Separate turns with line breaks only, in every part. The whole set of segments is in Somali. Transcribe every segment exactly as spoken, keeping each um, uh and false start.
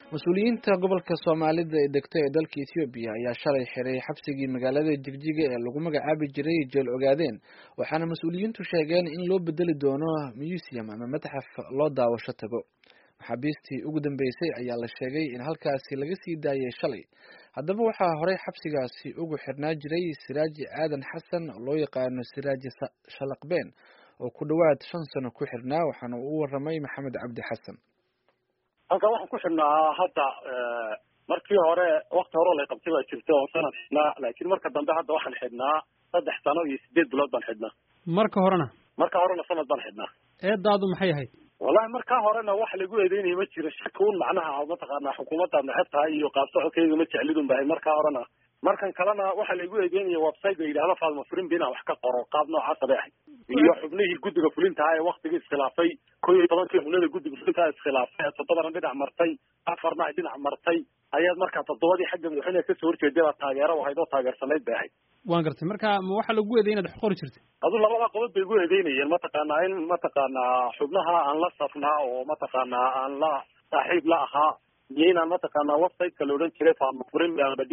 mas-uuliyiinta gobolka Soomaalida ee degtay ee dalka Itoobiya ayaa shalay xiray xabsigii magaalada Jigjiga ee lagu magacaabi jiray Jeel Ogaadeen waxaana mas-uuliyiintu sheegeen in loo bedeli doono museum ama matxaf loo daawasho tago. maxaabiistii ugu dambeysay ayaa la sheegay in halkaasi laga sii daayay shalay. haddaba waxaa horey xabsigaasi ugu xirnaa jiray Siraaji Aadan Xasan oo loo yaqaano Siraaji Shalaqbeen oo ku dhawaad shan sano ku xirnaa waxaana uu waramay Maxamed Cabdi Xasan.
halkan waxaan ku xidhnaa hadda markii hore waqti hore la qabtay waa jirtay oo sanad xidhnaa laakiin marka dambe hadda waxaan xidhnaa saddex sano iyo sideed bilood baan xidhnaa.
marka horena
marka horena sanad baan xidhnaa.
eedaadu maxay ahayd?
wallahi marka horena wax lagu eedeynay ma jiro shaki un macnaha mataqaanaa xukuumadda maxay tahay iyo qaabsocodkeeda ma jeclidun baa marka horena markan kalena waxa lagu eedeynay website ay yiraahdo Faalmo Furin bina wax ka qoro qaab noocaas ah iyo xubnihii guddiga fulinta ay waqtigii iskhilaafay koob iyo tobankii xubnada guddiga fulinta iskhilaafay toddobadan dhinac martay afarna dhinac martay ayaad marka toddobadii xagga madaxweynaha ka soo horjeeday taageero waxay doo taageersanayd baahay.
waan gartay marka ma waxa lagu eedeynay inaad qori jirtay?
adu labada qodob bay ugu eedeynayeen mataqaanaa in mataqaanaa xubnaha aan la safnaa oo mataqaanaa aan la saaxiib la ahaa iyana mataqaanaa website-ka la oran jiray Faalmo Furin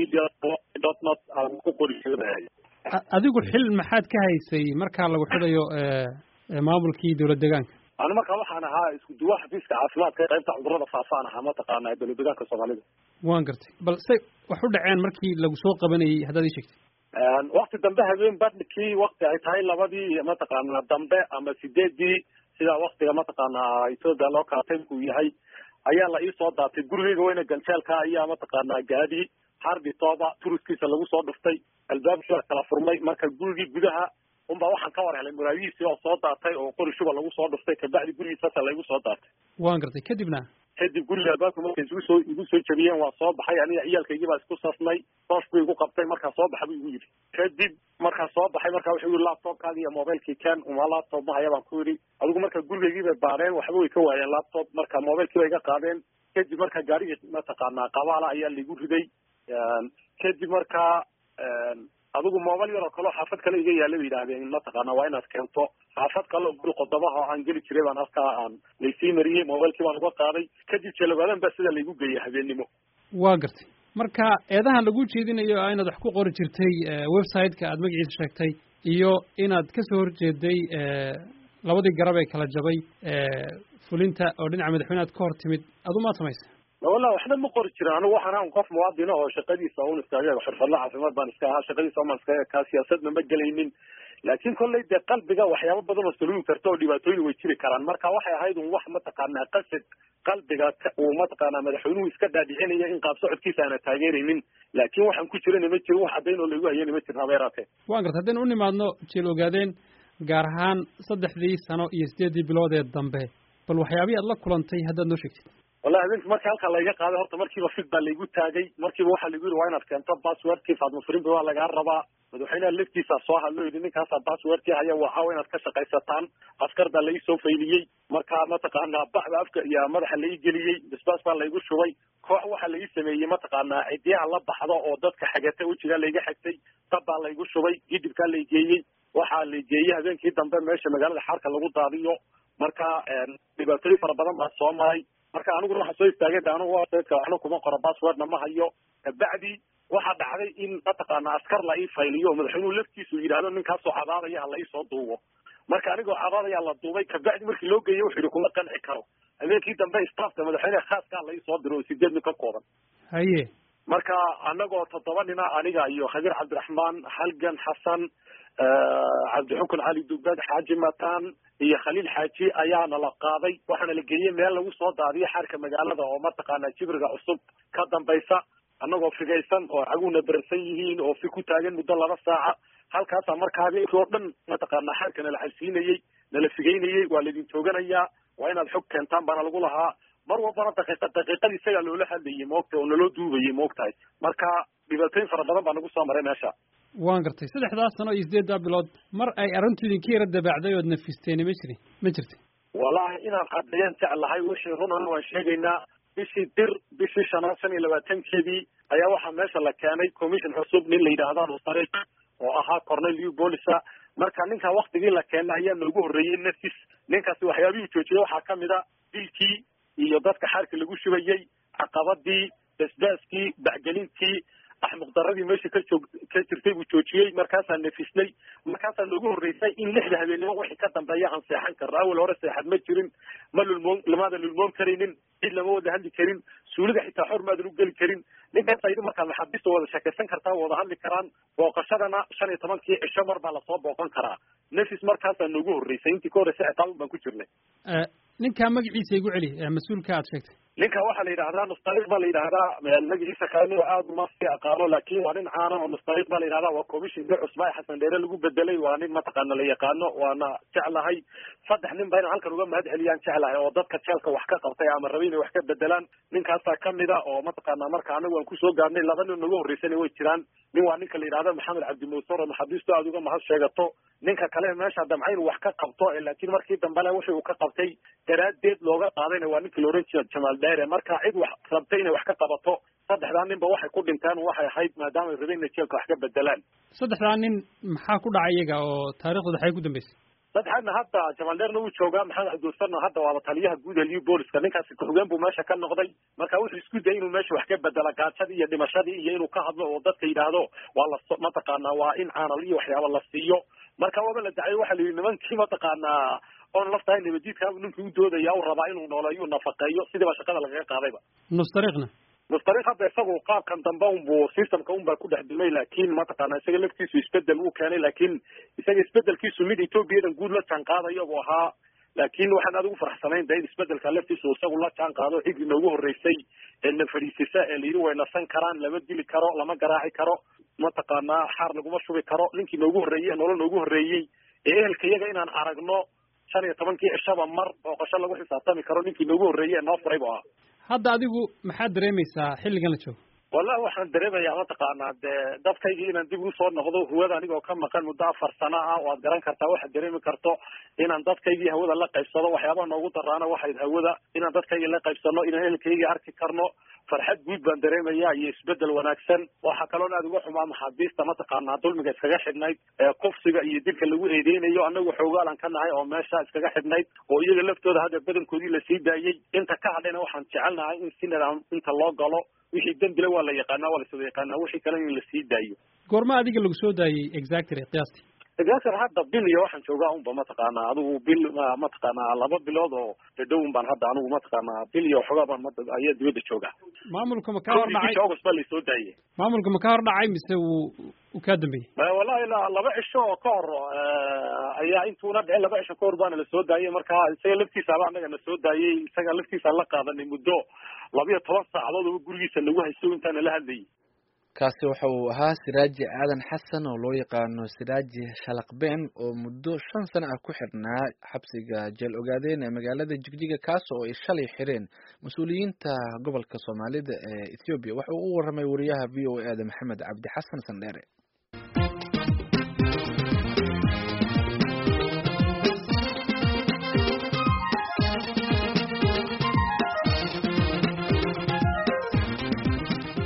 dot net aan ku qori jiray.
adigu xil maxaad ka haysay marka lagu xidayo maamulkii dawlad deegaanka?
ana marka waxaan ahaa isku duwa xafiiska caafimaadka qaybta cudurrada faafaan ahaa mataqaanaa dawlad deegaanka Soomaalida.
waan gartay balse wax u dhaceen markii lagu soo qabanayay haddaad ii sheegtay?
waqti dambe habeen badhkii waqti ay tahay labadii mataqaanaa dambe ama sideedii sida waqtiga mataqaanaa Itoobiya loo kaatay uu yahay ayaa la ii soo daatay gurigeyga weyna ganjeelka ayaa mataqaanaa gaadi harbi tooba turuskiisa lagu soo dhuftay albaabka kala furmay marka gurigii gudaha unba waxaan ka war helay muraayihiisii oo soo daatay oo qori shuba lagu soo dhuftay kabacdi gurigiisa lagu soo daatay.
waan gartay kadibna
kadib guriga albaabka markay isu soo igu soo jabiyeen waa soo baxay aniga ciyaalkaygii baa isku safnay toosh buu igu qabtay markaa soo baxay buu igu yidhi kadib markaa soo baxay markaa wuxuu yidhi laptopkaagi iyo mobilekii ken uma laptop ma haya baan ku yidhi adigu marka gurigaygii bay baadheen waxba way ka waayeen laptop marka mobilkii bay iga qaadeen kadib marka gaarigii mataqaanaa qabaala ayaa liigu riday kadib markaa adigu mobil yar oo kale xaafad kale iga yaala bay yidhaahdeen mataqaanaa waa inaad keento xaafad kale oo qodobaha aan geli jiray baan halkaa aan laysii mariyey mobilkii baan uga qaaday kadib jalawaadan baa sida laygu geeyay habeennimo.
waa gartay marka eedahan lagu jeedinayo inaad wax ku qori jirtay website-ka aad magaciisa sheegtay iyo inaad ka soo horjeeday labadii garab ee kala jabay fulinta oo dhinaca madaxweynaha ka hor timid adu ma samaysay?
والله waxna ma qori jiraan anigu waxaan ahaa qof muwaadin oo shaqadiisa uu iskaaga xirfadla caafimaad baan iska ahaa shaqadiisa ma iska ka siyaasadna ma galaynin laakiin kolley de qalbiga waxyaabo badan oo suluun karto oo dhibaatooyin way jiri karaan marka waxay ahayd un wax mataqaanaa qasad qalbiga uu mataqaanaa madaxweynuhu iska dhaadhicinaya in qaab socodkiisa aan taageeraynin laakiin waxaan ku jirana ma jiro wax caddayn oo lagu hayay ma jirna beerate.
waan gartay haddaan u nimaadno Jeel Ogaadeen gaar ahaan saddexdii sano iyo sideedii bilood ee dambe bal waxyaabihii aad la kulantay haddaad noo sheegtid?
والله هذيك مركي halka laga qaaday horta markii ba fid baa lagu taagay markii waxa lagu yiri waa inaad keento passwordkii Faalmo Furin baa laga rabaa madaxweynaha laftiisa soo hadlay in ninkaas passwordkii haya waxa inaad ka shaqaysataan askar baa la soo fayliyay marka mataqaanaa baxda afka iyo madaxa la geliyay bisbaas baa lagu shubay koox waxa la sameeyay mataqaanaa ciidiyaha la baxdo oo dadka xagata u jira laga xigtay tab baa lagu shubay gidibka la geeyay waxa la geeyay habeenkii dambe meesha magaalada xarka lagu daadiyo marka dhibaatooyin fara badan baa soo maray marka anigu waxa soo istaagay anigu waa dadka anigu kuma qoro password ma hayo bacdi waxa dhacday in mataqaanaa askar la ii fayliyo madaxweynuhu laftiisu yiraahdo ninkaas oo cadaadaya la ii soo duubo marka anigu cadaadaya la duubay ka bacdi markii loo geeyay wuxuu kuma qanci karo habeenkii dambe staffka madaxweynaha khaaska la ii soo diro sideed nin ka kooban
haye
marka anagoo toddoba nin aniga iyo Khadir Cabdiraxmaan Halgan Xasan Cabdi Xukun Ali Dugdad Xaaji Mataan iyo Khaliil Xaaji ayaa la qaaday waxaana la geeyay meel lagu soo daadiyay xarka magaalada oo mataqaanaa jibriga cusub ka dambaysa anagoo figaysan oo aguna barsan yihiin oo fi ku taagan muddo laba saaca halkaas markaa oo dhan mataqaanaa xarkana la xalsiinayay la figaynayay waa la idin tooganayaa waa inaad xog keentaan bana lagu lahaa mar walba daqiiqad daqiiqadii isaga loola hadlayay moogta oo naloo duubayay moogtahay marka dhibaatooyin fara badan baa nagu soo maray meesha.
waan gartay saddexdaas sano iyo sideeddaa bilood mar ay arrintu idinka yara dabaacday ood nafisteen ma jirin ma jirtay?
wallahi inaan qadayaan jeclahay wixii runana waan sheegaynaa bishii dir bishii shanaad shan iyo labaatankeedii ayaa waxaa meesha la keenay commission cusub nin la yidhaahdo sariiq oo ahaa Cornelius Bolisa marka ninka waqtigii la keenay ayaa noogu horreeyay nafis ninkaasi waxyaabihii joojiyay waxaa ka mid ah dilkii iyo dadka xarka lagu shubayay caqabadii basbaaskii bacgelintii axmuqdaradii meesha ka joog ka jirtay buu joojiyey markaasaan nafisnay markaasaan noogu horreysay in lixda habeenimo wixii ka dambeeya aan seexan karno awal hore seexad ma jirin ma lulmoon lamaadan lulmoon karaynin cid lama wada hadli karin suulida xitaa xor maadan u geli karin ninkaas aydi markaa maxaabiista wada sheekaysan kartaa wada hadli karaan booqashadana shan iyo tobankii cisho mar baa lasoo booqan karaa nafis markaasaan noogu horreysay intii ka horreysay ciqaabun baan ku jirnay
ninkaa magaciisa igu celi mas-uulka aad sheegtay
ninka waxaa la yidhahdaa nustariq baa la yidhahdaa magaciisa kalena aada uma sii aqaano laakin waa nin caana oo nustariq baa la yidhahdaa waa commissionka cusba ee xasan dheere lagu bedelay waa nin mataqaana la yaqaano waana jeclahay saddex nin ba inaan halkan uga mahad celiyaan jeclahay oo dadka jeelka wax ka qabtay ama rabay inay wax ka bedelaan ninkaasaa kamida oo mataqaana marka anagu aan kusoo gaarnay laba nin nagu horreysana way jiraan nin waa ninka la yidhahda maxamed cabdimuusar oo maxaabiistu aada uga mahad sheegato ninka kale meesha damca inuu wax ka qabto laakiin markii dambena wixii uu ka qabtay daraadeed looga qaadayna waa ninkii la oran jira jamaal dheere marka cid wax rabtay inay wax ka qabato saddexdaa ninba waxay ku dhinteen waxay ahayd maadaama ay rabeen inay jeelka wax ka bedelaan
saddexdaa nin maxaa ku dhacay iyaga oo taariikhdooda waxay ku dambeysay
saddexaadna hadda jamaal dheerna wuu joogaa maxamed cabdiwasarna hadda waaba taliyaha guud heliyo booliska ninkaasi ku-xigeen buu meesha ka noqday marka wuxuu isku dayay inuu meesha wax ka bedela gaajadii iyo dhimashadii iyo inuu ka hadlo oo dadka yidhaahdo waa la mataqaanaa waa in caanal iyo waxyaaba la siiyo marka waaba la dacay waxa la yidhi nimankii mataqaanaa oon laftahay nabadiidkaabu ninkii u doodaya u rabaa inuu nooleeyo nafaqeeyo sidiiba shaqada lagaga qaadayba
nustariqna
nustariq hadda isagu qaabkan dambe unbuu systemka unbaa ku dhex dumay laakin mataqaana isaga laftiisu isbedel uu keenay laakin isaga isbedelkiisu mid ethoobiyadan guud la jaan qaadayo buu ahaa laakin waxaan aad ugu faraxsanayn da in isbedelka laftiisu isagu la jaan qaado xigii noogu horreysay ee na fadhiisisa ee layidhi way nasan karaan lama dili karo lama garaaci karo mataqaanaa xaar laguma shubi karo ninkii noogu horreeyey ee nolol noogu horreeyey ee ehelka iyaga inaan aragno shan iyo tobankii cishaba mar booqasho lagu xisaabtami karo ninkii noogu horreeyey ee noo furay bu ahaa
hadda adigu maxaad dareemaysaa xilligan la joogo
wallahi waxaan dareemayaa mataqaanaa dee dadkaygii inaan dib ugu soo noqdo hawada anigoo ka maqan muddo afar sano ah waad garan kartaa waxaad dareemi karto inaan dadkaygii hawada la qaybsado waxyaabaha noogu daraana waxayd hawada inaan dadkaygii la qaybsano inaan ehelkaygii arki karno farxad guud baan dareemayaa iyo isbedel wanaagsan waxaa kaloon aad uga xumaa maxaabiista mataqaanaa dulmiga iskaga xidhnayd ee kufsiga iyo dilka lagu eedeynayo anagu xoogaalan ka nahay oo meesha iskaga xidhnayd oo iyaga laftooda hadda badankoodii lasii daayey inta ka hadhayna waxaan jecelnahay in si nidaam inta loo galo wixii dembile waa la yaqaanaa waa laswada yaqaanaa wixii kale in lasii daayo
goorma adiga lagu soo daayey exactly qiyaastii
exactly hadda bil iyo waxaan joogaa unba mataqaanaa adigu bil mataqaanaa laba bilood oo dhadhown baan hadda anigu mataqaanaa bil iyo waxoogaa baan ayaa dibadda joogaa
maamulka ma ka hor dhacay
august baa lasoo daayey
maamulka ma ka hor dhacay mise wuu uu kaa dambeeyey
wallahi ilaa laba cisho oo ka hor ayaa intuuna dhicin laba cisho ka hor baana lasoo daayey marka isaga laftiisaaba anaga na soo daayey isaga laftiisa la qaadanay muddo labiyo toban saacadood oo gurigiisa nagu hayso intaana la hadlayay
kaasi waxa uu ahaa siraaji aadan xasan oo loo yaqaano siraaji shalaqbeen oo muddo shan sano ah ku xirnaa xabsiga jeel ogaadeen ee magaalada jigjiga kaas oo ay shalay xireen mas-uuliyiinta gobolka soomaalida ee ethoobiya waxa uu u warramay wariyaha v o e da maxamed cabdi xasan sandheere